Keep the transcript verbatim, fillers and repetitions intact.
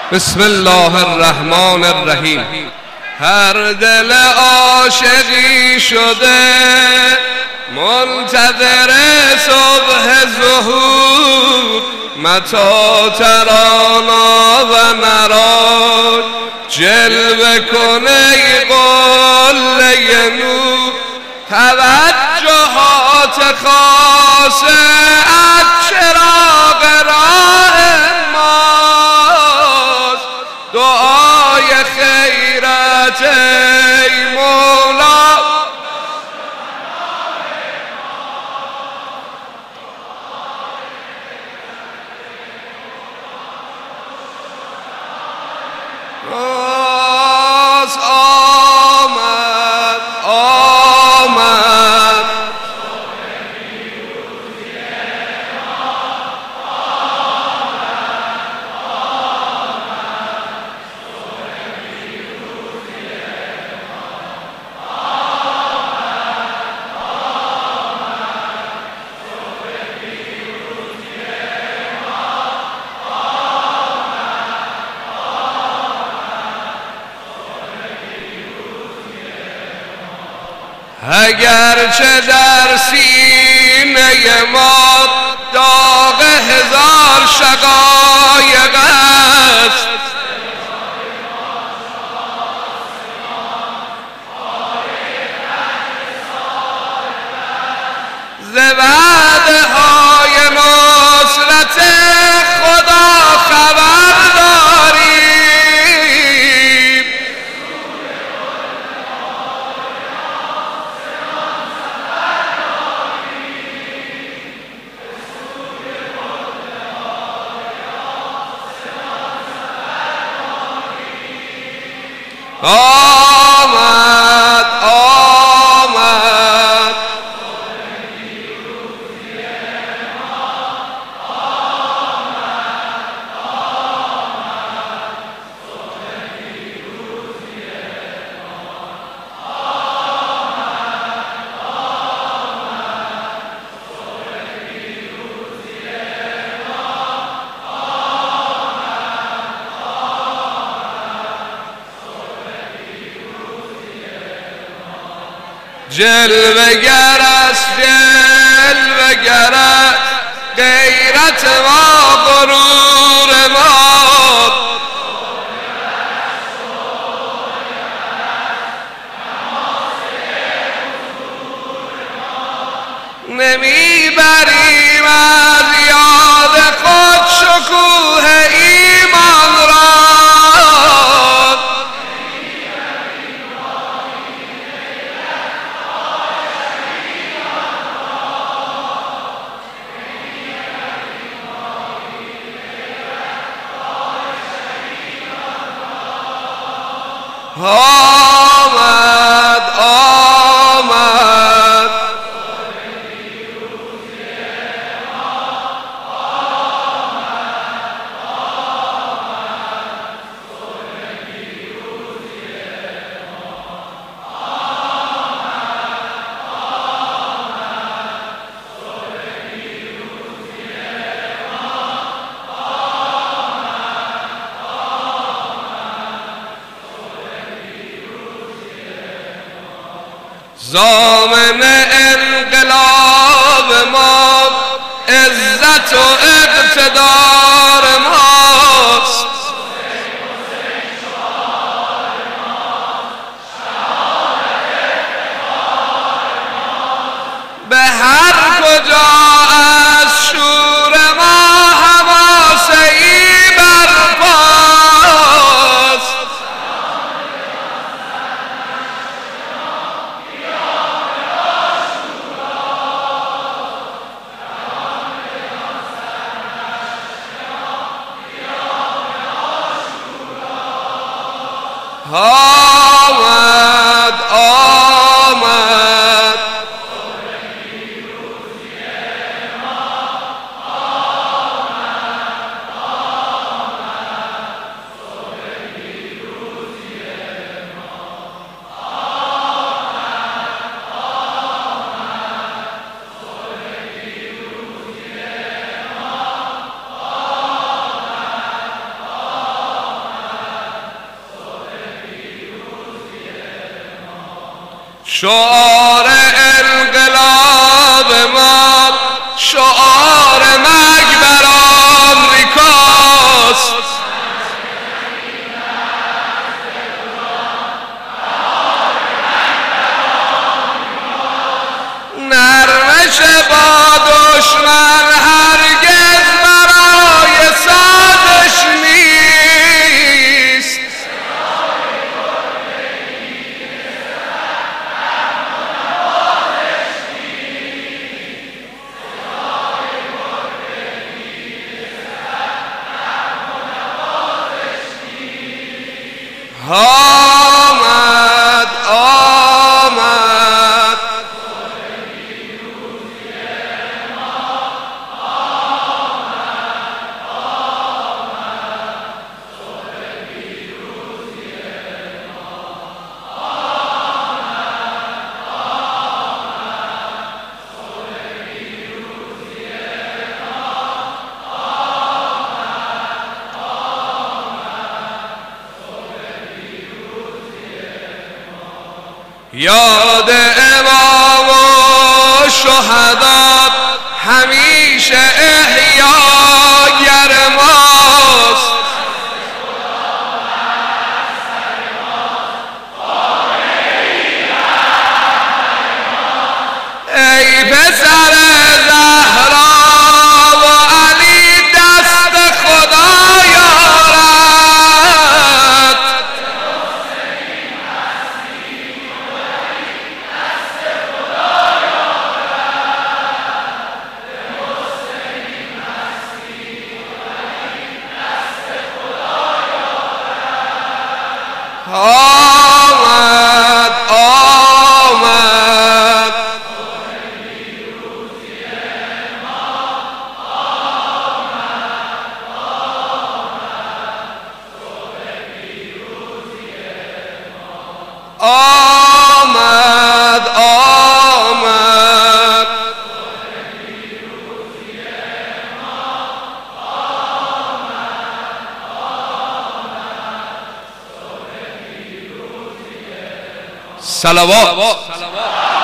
بسم الله الرحمن الرحیم. هر دل عاشقی شده منتظر صبح ظهور، متی ترانا و نرای جلوه کنه قله نور. توجهات خاصه از چراغ راه ماست، دعای خیرت ای مولا. باز آمد آمد اگرچه در سینه ما داغ هزار شقایق است، ز وعده های نصرت خدا خبر داریم. آمد آمد جلوه گر است جلوه گر است غیرت ما غرور ما. نمیبریم از یاد خود شکوه ایمان را، آمد آمد ضامن انقلاب ما عزت و اقتدار ماست. به هر کجا از شور ما حماسه ای برپاست. شعار انقلاب ما شعار مرگ بر آمریکاست. نرمش با دشمن هرگز برای سازش نیست. آمد آمد یاد امام و شهدا همیشه احیاگر ماست. ای پسر زهرا و علی دست خدا یارد. آمد آمد آمد آمد صلوات